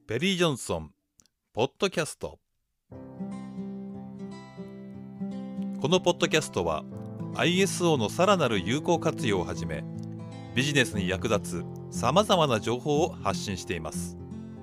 ペリー・ジョンソンポッドキャスト。このポッドキャストは ISO のさらなる有効活用をはじめ、ビジネスに役立つさまざまな情報を発信しています。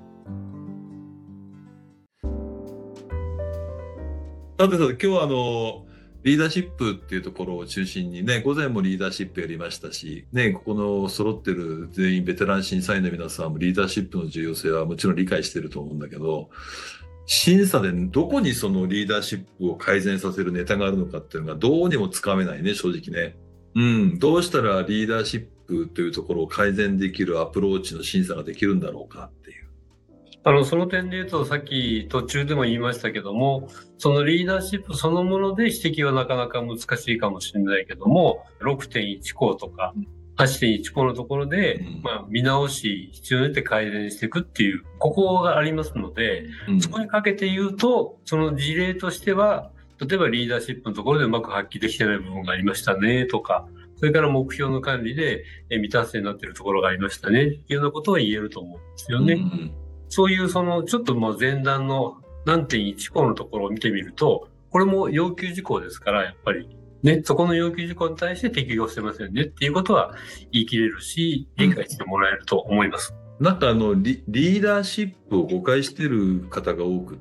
さて今日はリーダーシップっていうところを中心にね、午前もリーダーシップやりましたし、ね、ここの揃ってる全員ベテラン審査員の皆さんもリーダーシップの重要性はもちろん理解してると思うんだけど、審査でどこにそのリーダーシップを改善させるネタがあるのかっていうのがどうにもつかめないね、正直ね。どうしたらリーダーシップというところを改善できるアプローチの審査ができるんだろうかっていう。 その点で言うと、さっき途中でも言いましたけども、そのリーダーシップそのもので指摘はなかなか難しいかもしれないけども、6.1 項とか 8.1 項のところで、見直し、必要によって改善していくっていう、ここがありますので、そこにかけて言うと、その事例としては、例えばリーダーシップのところでうまく発揮できてない部分がありましたねとか、それから目標の管理で未達成になっているところがありましたねっていうようなことは言えると思うんですよね。そういうちょっと前段の何点1項のところを見てみると、これも要求事項ですから、やっぱりね、そこの要求事項に対して適用してませんねっていうことは言い切れるし、理解してもらえると思います。 なんかリーダーシップを誤解してる方が多くって、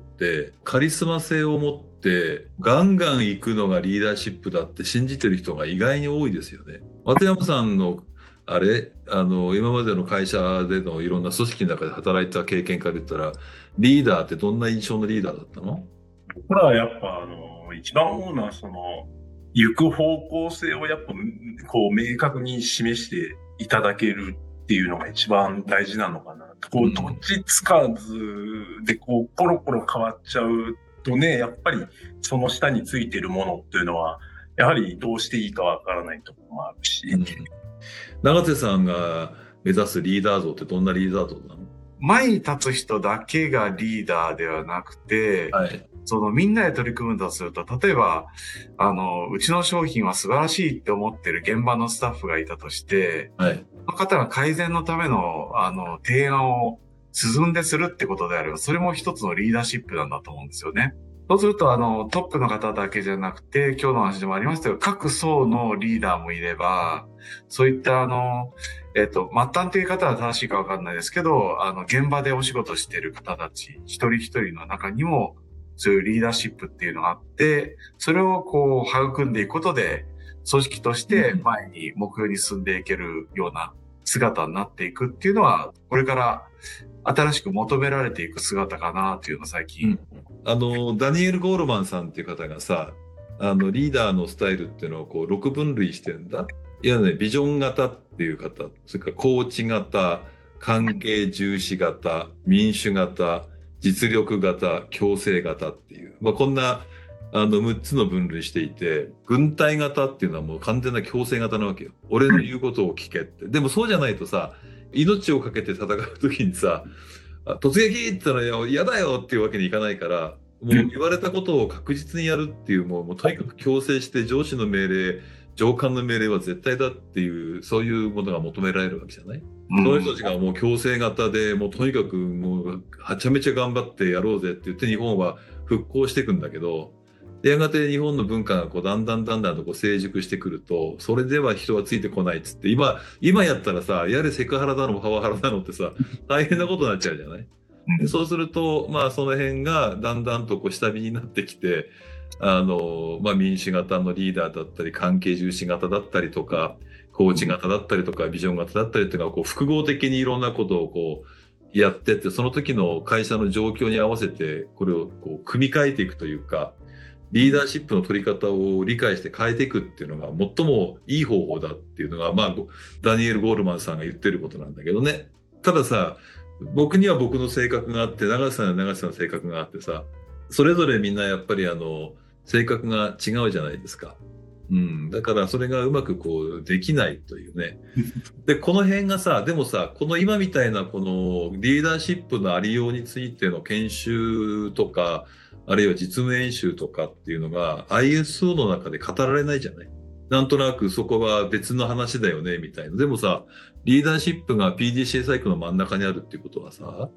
カリスマ性を持ってガンガン行くのがリーダーシップだって信じてる人が意外に多いですよね。松山さんの今までの会社でのいろんな組織の中で働いた経験から言ったら、リーダーってどんな印象のリーダーだったの？ 僕らはやっぱ一番思うのは行く方向性をやっぱ明確に示していただけるっていうのが一番大事なのかな。どっちつかずでコロコロ変わっちゃうとね、やっぱりその下についてるものっていうのはやはりどうしていいかわからないところもあるし。 永瀬さんが目指すリーダー像ってどんなリーダー像なの？ 前に立つ人だけがリーダーではなくて、みんなで取り組むとすると、例えば、うちの商品は素晴らしいって思ってる現場のスタッフがいたとして、その方が改善のための、提案を進んでするってことであれば、それも一つのリーダーシップなんだと思うんですよね。そうすると、トップの方だけじゃなくて、今日の話でもありましたけど、各層のリーダーもいれば、そういった末端という方は正しいかわかんないですけど、現場でお仕事している方たち、一人一人の中にも、そういうリーダーシップっていうのがあって、それを育んでいくことで、組織として前に目標に進んでいけるような姿になっていくっていうのは、これから新しく求められていく姿かなというのが最近。 ダニエル・ゴールマンさんっていう方がさ、リーダーのスタイルっていうのを6分類してるんだ。いやね、ビジョン型っていう方、それからコーチ型、関係重視型、民主型、実力型、強制型っていう、こんな6つの分類していて、軍隊型っていうのはもう完全な強制型なわけよ。俺の言うことを聞けって。でもそうじゃないとさ、命をかけて戦う時にさ、突撃って言ったら嫌だよっていうわけにいかないから、もう言われたことを確実にやるっていう、もうとにかく強制して上司の命令、上官の命令は絶対だっていう、そういうものが求められるわけじゃない？そういう人たちがもう強制型で、もうとにかくもうはちゃめちゃ頑張ってやろうぜって言って日本は復興していくんだけど、やがて日本の文化がだんだんと成熟してくると、それでは人はついてこないっつって、今やったらさ、やれセクハラだのパワハラだのってさ、大変なことになっちゃうじゃない？でそうすると、その辺がだんだんと下火になってきて、民主型のリーダーだったり、関係重視型だったりとか、コーチ型だったりとか、ビジョン型だったりっていうのが複合的にいろんなことをやってって、その時の会社の状況に合わせてこれを組み替えていくというか、リーダーシップの取り方を理解して変えていくっていうのが最もいい方法だっていうのが、ダニエル・ゴールマンさんが言ってることなんだけどね。たださ、僕には僕の性格があって、永瀬さんは永瀬さんの性格があってさ、それぞれみんなやっぱり性格が違うじゃないですか。だからそれがうまくできないというね。で、この辺がさ、でもさ、この今みたいなこのリーダーシップのありようについての研修とか、あるいは実務演習とかっていうのが ISO の中で語られないじゃない。なんとなくそこは別の話だよねみたいな。でもさ、リーダーシップが PDCA サイクルの真ん中にあるっていうことはさ、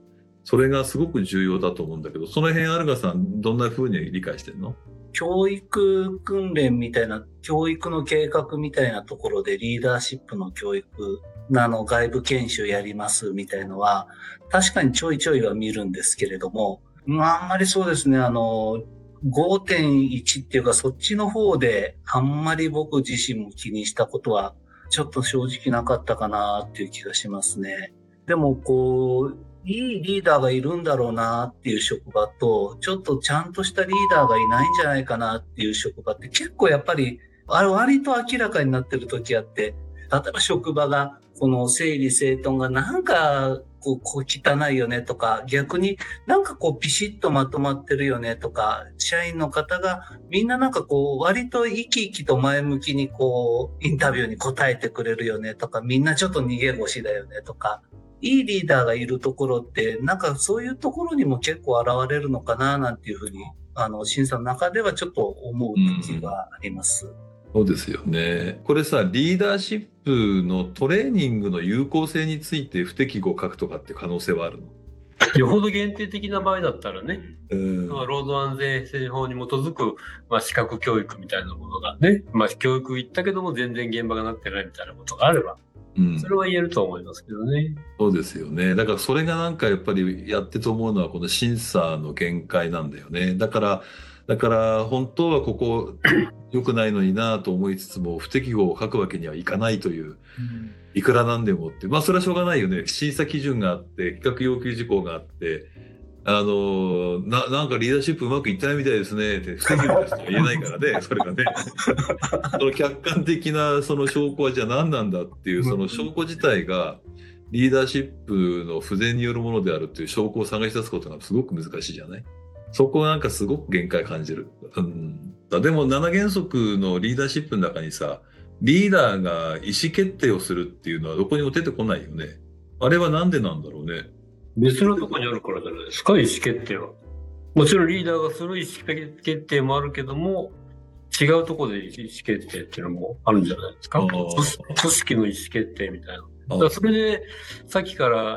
それがすごく重要だと思うんだけど、その辺アルガさんどんな風に理解してんの？ 教育訓練みたいな、教育の計画みたいなところでリーダーシップの教育、外部研修やりますみたいのは、確かにちょいちょいは見るんですけれども、あんまりそうですね、5.1 っていうかそっちの方であんまり僕自身も気にしたことはちょっと正直なかったかなっていう気がしますね。でもいいリーダーがいるんだろうなっていう職場と、ちょっとちゃんとしたリーダーがいないんじゃないかなっていう職場って結構やっぱり、割と明らかになってる時あって、例えば職場がこの整理整頓がなんか汚いよねとか、逆になんかピシッとまとまってるよねとか、社員の方がみんななんか割と生き生きと前向きにインタビューに答えてくれるよねとか、みんなちょっと逃げ腰だよねとか、いいリーダーがいるところって、なんかそういうところにも結構現れるのかななんていうふうに、審査の中ではちょっと思う時があります。 そうですよね。これさ、リーダーシップのトレーニングの有効性について不適合を書くとかって可能性はあるの？ よほど限定的な場合だったらね、労働安全衛生法に基づく、資格教育みたいなものがね、教育行ったけども全然現場がなってないみたいなことがあれば、それは言えると思いますけどね。 そうですよね。だからそれがなんかやっぱりやってと思うのはこの審査の限界なんだよね。だから本当はここ良くないのになと思いつつも不適合を書くわけにはいかないという、いくらなんでもって、それはしょうがないよね。審査基準があって企画要求事項があって、なんかリーダーシップうまくいってないみたいですねって不適合ですとは言えないからね。それがねその客観的なその証拠はじゃあ何なんだっていうその証拠自体がリーダーシップの不全によるものであるっていう証拠を探し出すことがすごく難しいじゃない。そこはなんかすごく限界感じる。でも7原則のリーダーシップの中にさ、リーダーが意思決定をするっていうのはどこにも出てこないよね。あれはなんでなんだろうね。 別のとこにあるからじゃないですか、意思決定は。もちろんリーダーがする意思決定もあるけども、違うところで意思決定っていうのもあるんじゃないですか。組織の意思決定みたいな。だからそれで、さっきから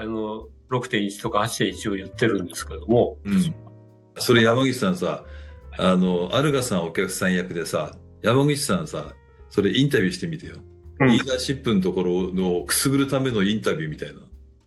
6.1 とか 8.1 を言ってるんですけども、 それ山口さんさ、アルガさんお客さん役でさ、山口さんさ、それインタビューしてみてよ。リーダーシップのところのくすぐるためのインタビューみたいな。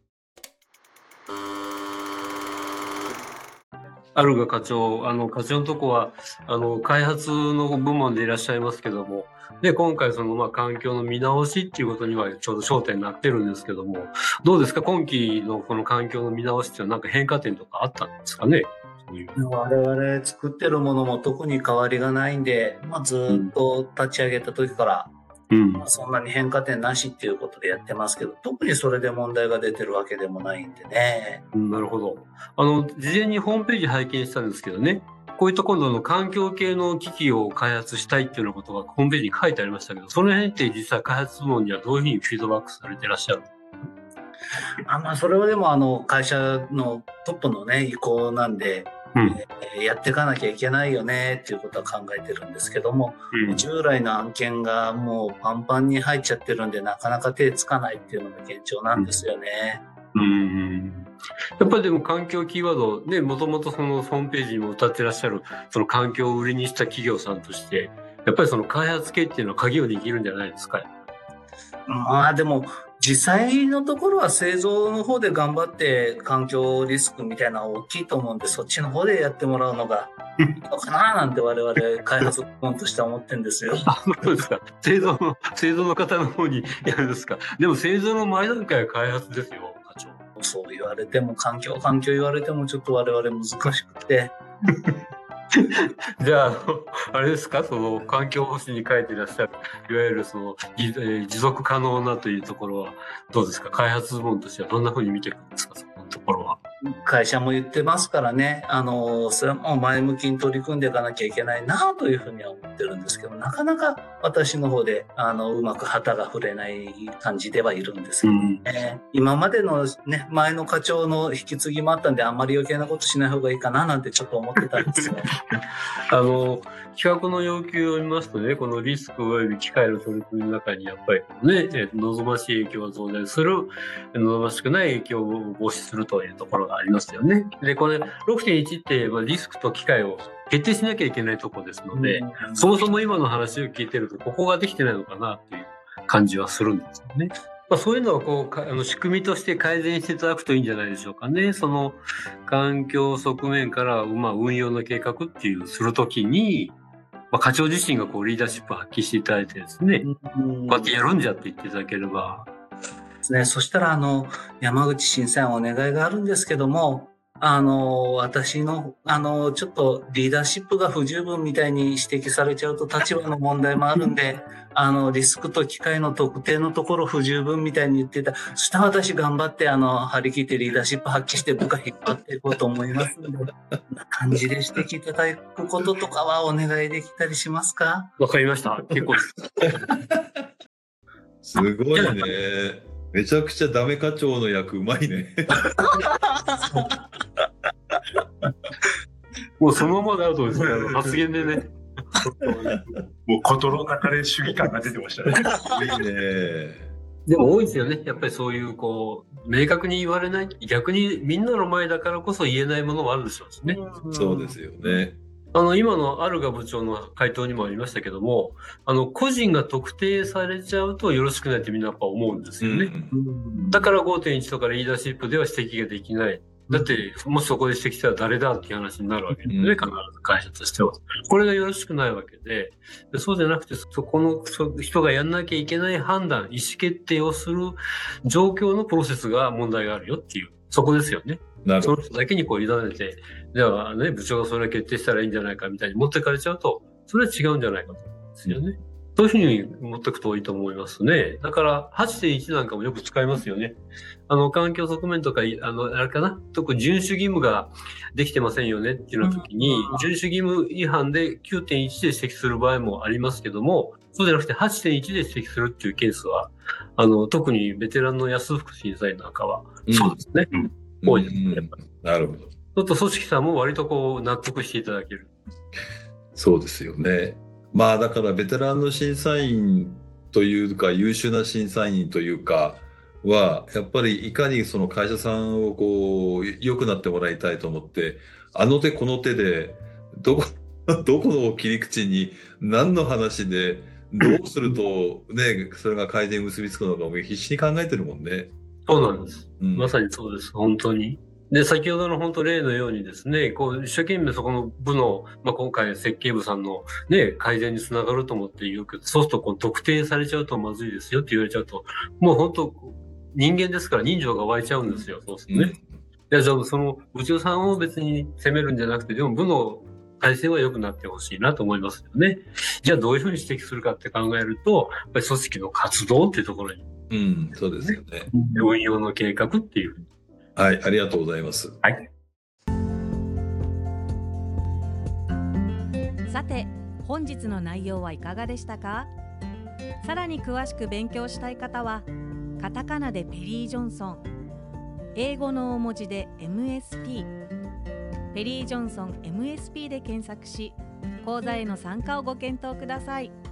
アルガ課長、課長のとこは、開発の部門でいらっしゃいますけども、で、今回環境の見直しっていうことにはちょうど焦点になってるんですけども、どうですか、今期のこの環境の見直しっていうのはなんか変化点とかあったんですかね？ 我々作ってるものも特に変わりがないんで、ずっと立ち上げた時から、そんなに変化点なしっていうことでやってますけど、特にそれで問題が出てるわけでもないんでね。 なるほど。事前にホームページ拝見したんですけどね、こういった今度の環境系の機器を開発したいっていうようなことがホームページに書いてありましたけど、その辺って実際開発部門にはどういうふうにフィードバックされていらっしゃる？ それはでも会社のトップのね、意向なんで、やっていかなきゃいけないよねっていうことは考えてるんですけども、従来の案件がもうパンパンに入っちゃってるんでなかなか手つかないっていうのが現状なんですよね。 やっぱりでも環境キーワードね、もともとそのホームページにも歌ってらっしゃるその環境を売りにした企業さんとして、やっぱりその開発系っていうのは鍵を握るんじゃないですか？ でも実際のところは製造の方で頑張って環境リスクみたいなのは大きいと思うんで、そっちの方でやってもらうのがいいのかななんて我々開発部門としては思ってるんですよ。 そうですか。製造の方の方にやるんですか。でも製造の前段階は開発ですよ、課長。 そう言われても環境言われてもちょっと我々難しくて。 じゃあ、あれですか、その環境保守に書いていらっしゃる、いわゆるその持続可能なというところはどうですか？開発部門としてはどんなふうに見ていくんですか、そこのところは。 会社も言ってますからね、それはもう前向きに取り組んでいかなきゃいけないなというふうには思ってるんですけど、なかなか私の方でうまく旗が振れない感じではいるんですけどね。今までのね、前の課長の引き継ぎもあったんで、あんまり余計なことしない方がいいかななんてちょっと思ってたんですよ。 企画の要求を見ますとね、このリスク及び機械の取り組みの中にやっぱりね、望ましい影響を増大する、望ましくない影響を防止するというところがありますよね。で、これ 6.1 って、リスクと機会を決定しなきゃいけないところですので、そもそも今の話を聞いてると、ここができてないのかなっていう感じはするんですよね。そういうのを仕組みとして改善していただくといいんじゃないでしょうかね。その環境側面から、運用の計画っていうするときに、課長自身がリーダーシップを発揮していただいてですね、こうやってやるんじゃって言っていただければ。 ですね。そしたら、山口審査員お願いがあるんですけども、私の、ちょっとリーダーシップが不十分みたいに指摘されちゃうと立場の問題もあるんで、リスクと機会の特定のところ不十分みたいに言ってた。そしたら私頑張って、張り切ってリーダーシップ発揮して部下引っ張っていこうと思いますので、こんな感じで指摘いただくこととかはお願いできたりしますか？ わかりました。結構です。 すごいね。めちゃくちゃダメ課長の役うまいね。 もうそのままでアウトですね。発言でね。 もう言葉流れ主義感が出てましたね。 いいね。 でも多いですよね。やっぱりそういう明確に言われない、逆にみんなの前だからこそ言えないものもあるでしょうしね。 そうですよね。 今のアルガ部長の回答にもありましたけども、個人が特定されちゃうとよろしくないってみんなやっぱ思うんですよね。だから 5.1 とかリーダーシップでは指摘ができない。だって、もしそこで指摘したら誰だっていう話になるわけですね、必ず会社としては。これがよろしくないわけで、そうじゃなくて、そこの人がやんなきゃいけない判断、意思決定をする状況のプロセスが問題があるよっていう、そこですよね。その人だけに委ねて、ではね、部長がそれを決定したらいいんじゃないかみたいに持ってかれちゃうと、それは違うんじゃないかと思うんですよね。そういうふうに持っていくといいと思いますね。だから 8.1 なんかもよく使いますよね。環境側面とか、あれかな、特に遵守義務ができてませんよねっていうの時に、遵守義務違反で 9.1 で指摘する場合もありますけども、そうじゃなくて 8.1 で指摘するっていうケースは、特にベテランの安福審査員なんかは、そうですね。多いですね、やっぱり。 なるほど。 ちょっと組織さんも割と納得していただける。 そうですよね。だからベテランの審査員というか優秀な審査員というかはやっぱりいかにその会社さんを良くなってもらいたいと思ってあの手この手でどこの切り口に何の話でどうするとねそれが改善に結びつくのかも必死に考えてるもんね。 そうなんです。まさにそうです。本当に。で、先ほどの本当例のようにですね、一生懸命そこの部の、今回設計部さんのね、改善につながると思って言うけど、そうすると特定されちゃうとまずいですよって言われちゃうと、もう本当人間ですから人情が湧いちゃうんですよ、そうするとね。じゃあその部長さんを別に責めるんじゃなくて、でも部の体制は良くなってほしいなと思いますよね。じゃあどういうふうに指摘するかって考えると、やっぱり組織の活動っていうところに。 そうですよね。 運用の計画っていうふうに。 はい、ありがとうございます。 はい。 さて、本日の内容はいかがでしたか？さらに詳しく勉強したい方は、カタカナでペリー・ジョンソン、英語の大文字で MSP、ペリー・ジョンソン MSP で検索し、講座への参加をご検討ください。